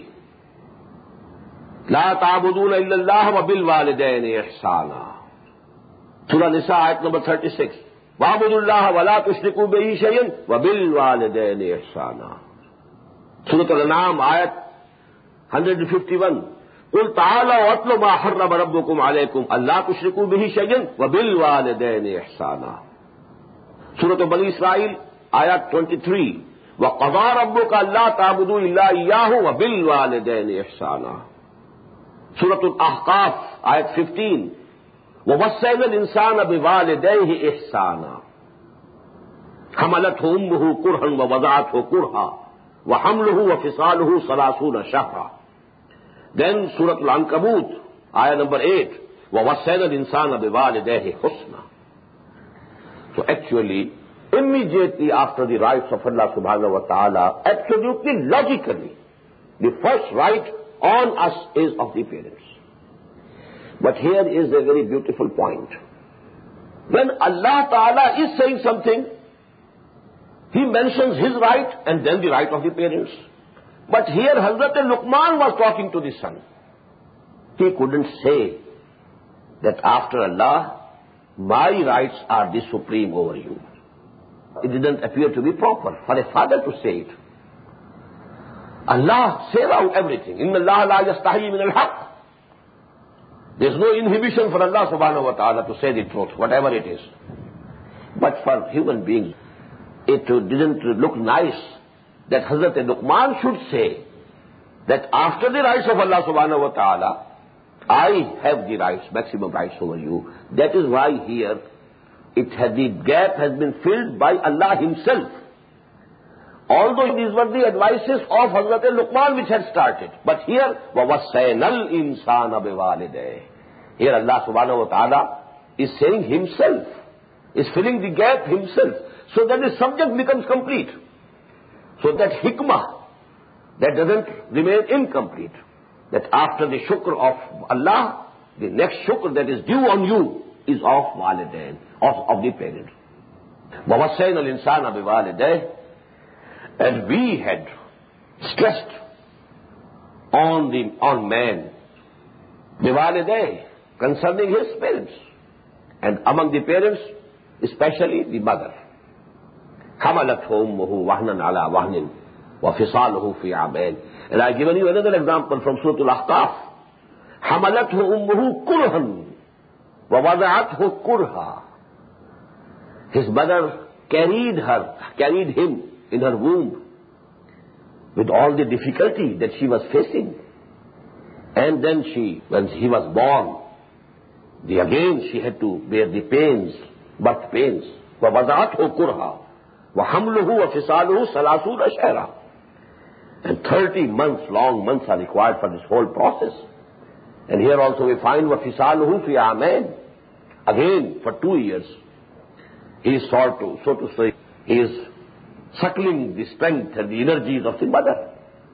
لا تعبدون إلا الله وبالوالدين إحسانا. Surah Nisa, ayat number thirty-six. وَاعْبُدُوا اللَّهَ وَلَا تُشْرِكُوا بِهِ شَيْئًا وَبِالْوَالِدَيْنِ إِحْسَانًا. Surah Al-An'am, ayat one fifty-one. قُلْ تَعَالَوْا وَاتْلُوا مَا حَرَّمَ رَبُّكُمْ عَلَيْكُمْ أَلَّا تُشْرِكُوا بِهِ شَيْئًا وَبِالْوَالِدَيْنِ إِحْسَانًا. Surah Bani Israel, ayat twenty-three. وَقَضَىٰ رَبُّكَ أَلَّا تَعْبُدُوا إِلَّا إِيَّاهُ وَبِالْوَالِدَيْنِ إِحْسَانًا. Surah Al-Ahqaf, ayat fifteen. وَوَصَّيْنَا الْإِنسَانَ بِوَالِدَيْهِ إِحْسَانًا حَمَلَتْهُ أُمُّهُ كُرْهًا وَوَضَعَتْهُ كُرْهًا وَحَمْلُهُ وَفِصَالُهُ ثَلَاثُونَ شَهْرًا. Then Surah Al-Ankabut, ayah number eight. وَوَصَّيْنَا الْإِنسَانَ بِوَالِدَيْهِ حُسْنًا. So actually, immediately after the rights of Allah subhanahu wa ta'ala, absolutely logically, the first right on us is of the parents. But here is a very beautiful point. When Allah Ta'ala is saying something, He mentions His right and then the right of the parents. But here Hazrat Luqman was talking to the son. He couldn't say that after Allah, my rights are the supreme over you. It didn't appear to be proper for a father to say it. Allah said out everything. Inna Allah la yastahi min al-haq. There's no inhibition for Allah subhanahu wa ta'ala to say the truth, whatever it is. But for human beings, it didn't look nice that Hazrat Luqman should say that after the rights of Allah subhanahu wa ta'ala, I have the rights, maximum rights over you. That is why here it had, the gap has been filled by Allah Himself. Although these were the advices of Hazrat Luqman which had started. But here, وَوَصَّيْنَا الْإِنسَانَ بِوَالِدَيْهِ. Here Allah subhanahu wa ta'ala is saying Himself, is filling the gap Himself, so that the subject becomes complete. So that hikmah, that doesn't remain incomplete. That after the shukr of Allah, the next shukr that is due on you is of walidain, of, of the parent. وَوَصَّيْنَا الْإِنسَانَ بِوَالِدَيْهِ. And we had stressed on the on man, biwalidayh, concerning his parents, and among the parents, especially the mother. حَمَلَتْهُ أُمُّهُ وَهْنًا عَلَى وَهْنٍ وَفِصَالُهُ فِي عَامَيْنِ. And I've given you another example from Surah Al-Ahqaf. حَمَلَتْهُ أُمُّهُ كُرْهًا وَوَضَعَتْهُ كُرْهًا. His mother carried her, carried him in her womb with all the difficulty that she was facing. And then she, when he was born, the, again she had to bear the pains, birth pains. وَوَضَعَتْهُ كُرْهًا وَحَمْلُهُ وَفِصَالُهُ ثَلَاثُونَ شَهْرًا. And thirty months, long months are required for this whole process. And here also we find وَفِصَالُهُ فِي عَامَيْنِ. Again, for two years, he is sought to, so to say, he is suckling the strength and the energies of the mother.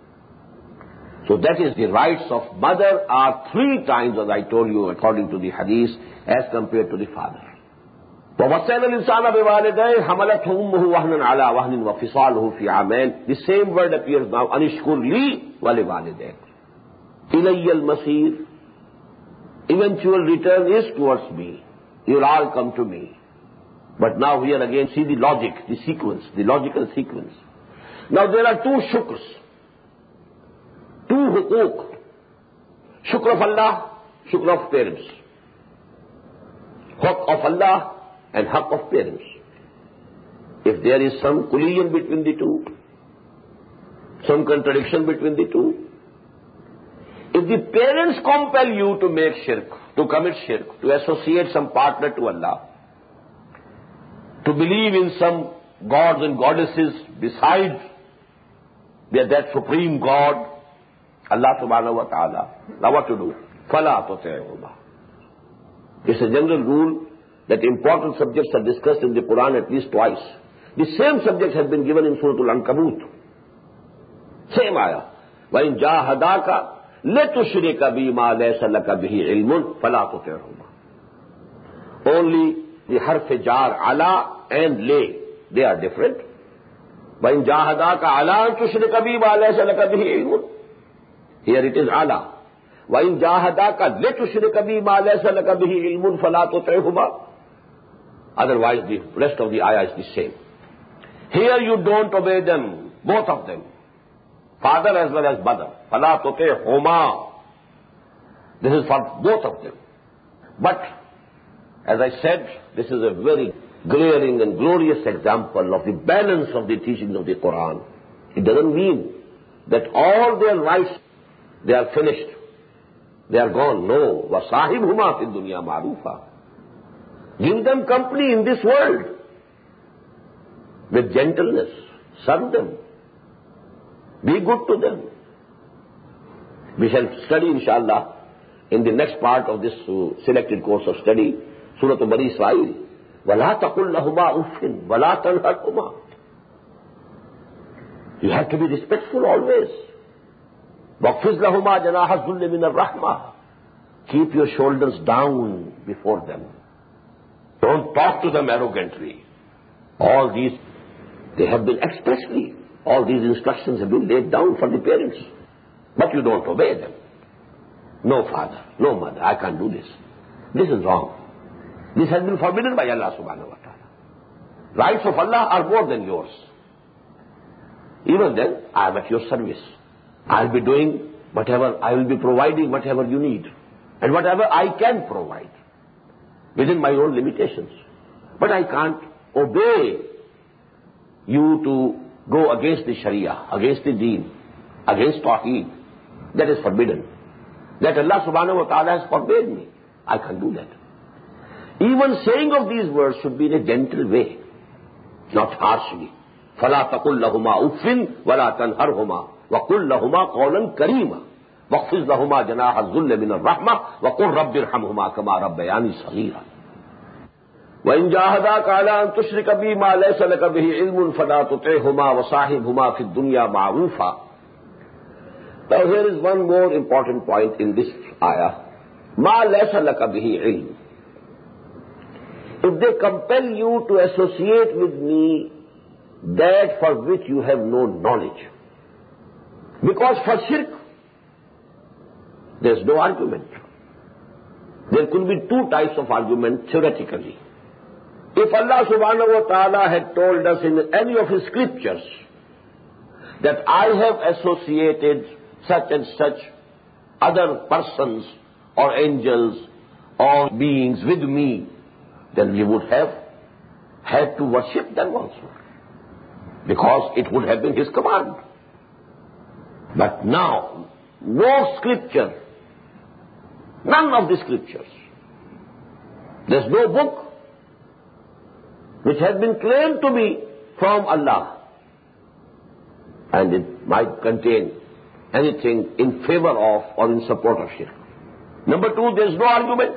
So that is the rights of mother are three times, as I told you, according to the hadith, as compared to the father. وَوَصَّيْنَا الْإِنسَانَ بِوَالِدَيْهِ حَمَلَتْهُ أُمُّهُ وَهْنًا عَلَى وَهْنٍ وَفِصَالُهُ فِي عَامَيْنِ. The same word appears now, أَنِشْكُرْ لِي وَلِوَالِدَيْكَ إِلَيَّ الْمَصِيرُ. Eventual return is towards me. You will all come to me. But now here again, see the logic, the sequence, the logical sequence. Now there are two shukrs, two hukuk. Shukr of Allah, shukr of parents. Haqq of Allah and haqq of parents. If there is some collision between the two, some contradiction between the two, if the parents compel you to make shirk, to commit shirk, to associate some partner to Allah, to believe in some gods and goddesses besides that supreme God, Allah subhanahu wa ta'ala, now what to do? فَلَا تُطِعْهُمَا. It's a general rule that important subjects are discussed in the Quran at least twice. The same subject has been given in Surah Al-Ankabut. Same ayah. وَإِنْ جَاهَدَاكَ لَتُشْرِكَ بِمَا لَيْسَ لَكَ بِهِ عِلْمٌ فَلَا تُطِعْهُمَا. Only the harf jar, ala and lay, they are different. وَإِن جَاهَدَاكَ عَلَىٰ أَن تُشْرِكَ بِي مَا لَيْسَ لَكَ بِهِ عِلْمٌ. Here it is عَلَىٰ. وَإِن جَاهَدَاكَ لِتُشْرِكَ بِي مَا لَيْسَ لَكَ بِهِ عِلْمٌ فَلَا تُطِعْهُمَا. Otherwise the rest of the ayah is the same. Here you don't obey them, both of them, father as well as mother. فَلَا تُطِعْهُمَا. This is for both of them. But, as I said, this is a very glaring and glorious example of the balance of the teachings of the Quran. It doesn't mean that all their rights, they are finished. They are gone. No. وَصَاحِبْهُمَا فِي الدُّنْيَا مَعْرُوفًا. Give them company in this world with gentleness. Serve them. Be good to them. We shall study, inshallah, in the next part of this uh, selected course of study, Surah Bani Israel. وَلَا تَقُلْ لَهُمَا أُفٍّ وَلَا تَنْهَرْهُمَا. You have to be respectful always. وَاخْفِضْ لَهُمَا جَنَاحَ الذُّلِّ مِنَ الرَّحْمَةِ. Keep your shoulders down before them. Don't talk to them arrogantly. All these, they have been expressly, all these instructions have been laid down for the parents. But you don't obey them. No father, no mother, I can't do this. This is wrong. This has been forbidden by Allah subhanahu wa ta'ala. Rights of Allah are more than yours. Even then, I am at your service. I'll be doing whatever, I will be providing whatever you need. And whatever I can provide. Within my own limitations. But I can't obey you to go against the Sharia, against the Deen, against Tawheed. That is forbidden. That Allah subhanahu wa ta'ala has forbade me. I can't do that. Even saying of these words should be in a gentle way, not harshly. فَلَا تَقُلْ لَهُمَا أُفٍّ وَلَا تَنْهَرْهُمَا وَقُلْ لَهُمَا قَوْلًا كَرِيمًا وَاخْفِضْ لَهُمَا جَنَاحَ الذُّلِّ مِنَ الرَّحْمَةِ وَقُلْ رَبِّ ارْحَمْهُمَا كَمَا رَبَّيَانِي صَغِيرًا. وَإِن جَاهَدَاكَ عَلَىٰ أَن تُشْرِكَ بِي مَا لَيْسَ لَكَ بِهِ عِلْمٌ فَلَا تُطِعْهُمَا وَصَاحِبْهُمَا فِي الدُّنْيَا مَعْرُوفًا. Now here is one more important point in this ayah. مَا لَيْسَ لَكَ بِهِ عِلْمٌ. If they compel you to associate with me that for which you have no knowledge. Because for shirk, there is no argument. There could be two types of argument theoretically. If Allah subhanahu wa ta'ala had told us in any of his scriptures that I have associated such and such other persons or angels or beings with me, then we would have had to worship them also. Because it would have been his command. But now, no scripture, none of the scriptures, there's no book which has been claimed to be from Allah. And it might contain anything in favor of or in support of shirk. Number two, there's no argument,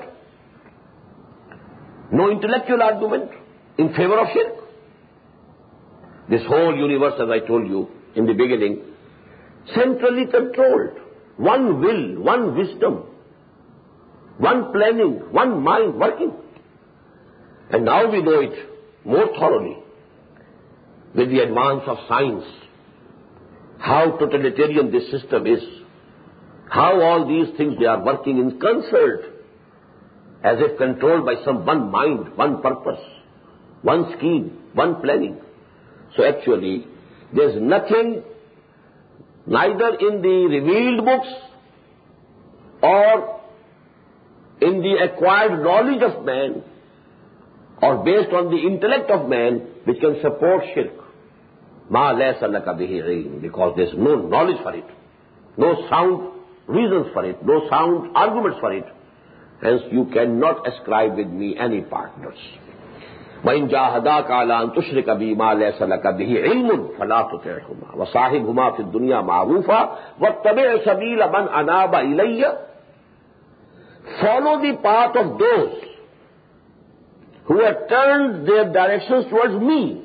no intellectual argument in favor of shirk. This whole universe, as I told you in the beginning, centrally controlled. One will, one wisdom, one planning, one mind working. And now we know it more thoroughly with the advance of science, how totalitarian this system is, how all these things they are working in concert, as if controlled by some one mind, one purpose, one scheme, one planning. So actually, there's nothing, neither in the revealed books or in the acquired knowledge of man or based on the intellect of man which can support shirk. Ma laysa laka bihi ilm, because there's no knowledge for it, no sound reasons for it, no sound arguments for it. Hence you cannot ascribe with me any partners. وَإِن جَاهَدَاكَ عَلَىٰ أَن تُشْرِكَ بِي مَا لَيْسَ لَكَ بِهِ عِلْمٌ فَلَا تُطِعْهُمَا وَصَاحِبْهُمَا فِي الدُّنْيَا مَعْرُوفًا وَاتَّبِعْ سَبِيلَ مَنْ أَنَابَ إِلَيَّ. Follow the path of those who have turned their directions towards me.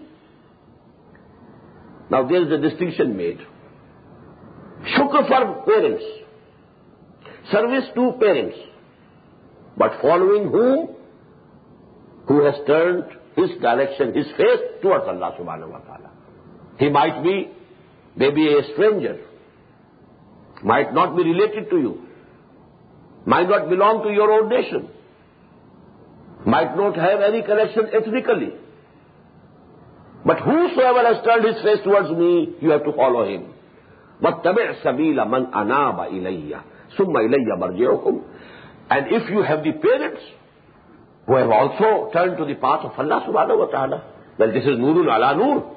Now there is a distinction made. Shukr for parents, service to parents, but following whom? Who has turned his direction, his face towards Allah subhanahu wa ta'ala. He might be maybe a stranger, might not be related to you, might not belong to your own nation, might not have any connection ethnically. But whosoever has turned his face towards me, you have to follow him. وَاتَّبِعْ سَبِيلَ مَنْ أَنَابَ إِلَيَّ ثُمَّ إِلَيَّ مَرْجِعُكُمْ. And if you have the parents who have also turned to the path of Allah subhanahu wa ta'ala, well, this is Nurun ala Nur.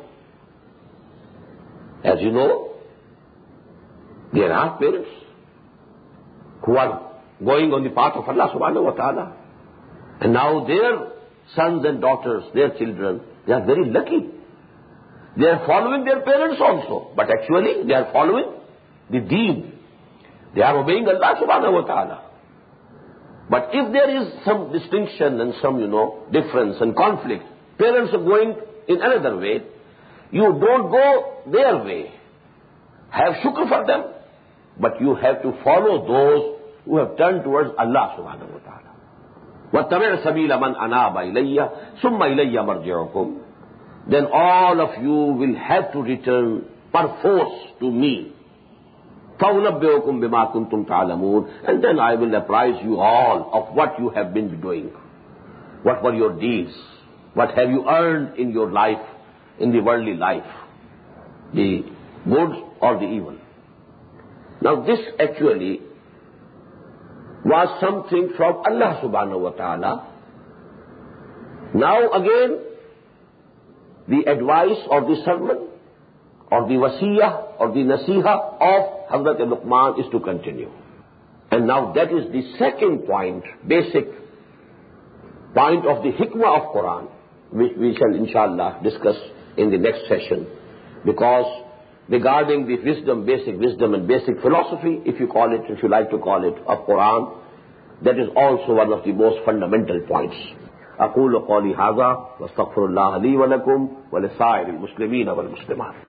As you know, there are parents who are going on the path of Allah subhanahu wa ta'ala. And now their sons and daughters, their children, they are very lucky. They are following their parents also, but actually they are following the deen. They are obeying Allah subhanahu wa ta'ala. But if there is some distinction and some, you know, difference and conflict, parents are going in another way, you don't go their way. Have shukr for them, but you have to follow those who have turned towards Allah subhanahu wa ta'ala. وَاتَّبِعْ سَبِيلَ مَنْ أَنَابَ إِلَيَّ ثُمَّ إِلَيَّ مَرْجِعُكُمْ. Then all of you will have to return perforce to me. فَأُنَبِّئُكُمْ بِمَا كُنْتُمْ تَعْلَمُونَ. And then I will apprise you all of what you have been doing. What were your deeds? What have you earned in your life, in the worldly life? The good or the evil? Now this actually was something from Allah subhanahu wa ta'ala. Now again, the advice or the sermon or the wasiyah or the nasiha of Hazrat Luqman is to continue. And now that is the second point, basic point of the hikmah of Quran, which we shall inshallah discuss in the next session. Because regarding the wisdom, basic wisdom and basic philosophy, if you call it, if you like to call it, of Quran, that is also one of the most fundamental points. أقول قولي هذا واستغفر الله لي ولكم ولسائر المسلمين والمسلمات.